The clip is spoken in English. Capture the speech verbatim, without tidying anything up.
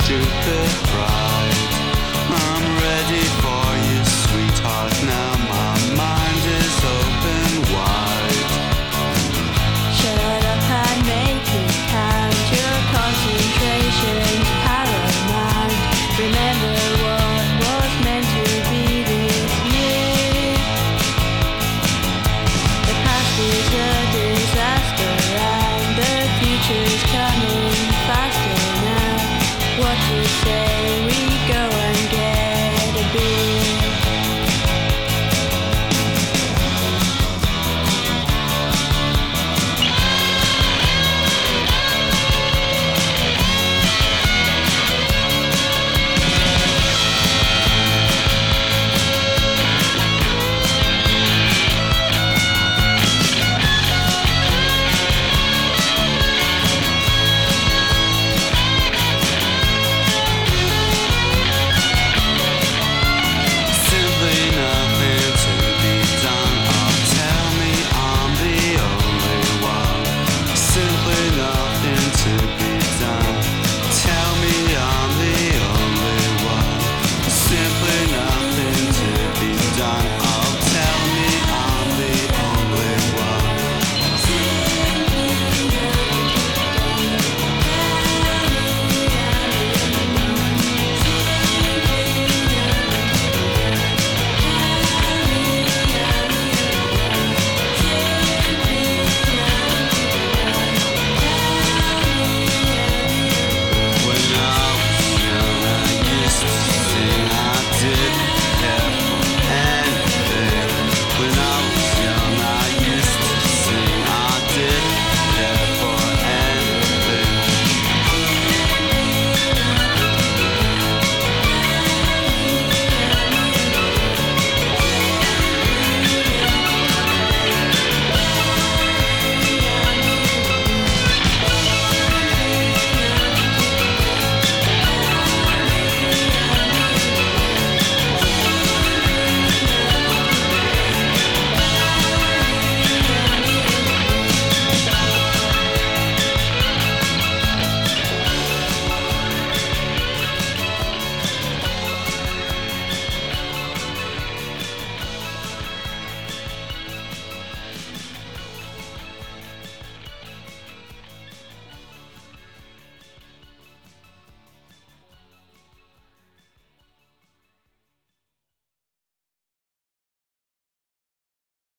stupid pride. I'm ready for you, sweetheart, now my mind is open wide. Shut up and make it count. Your concentration's paramount. Remember what was meant to be this year. The past is a disaster and the future's coming faster now. What you say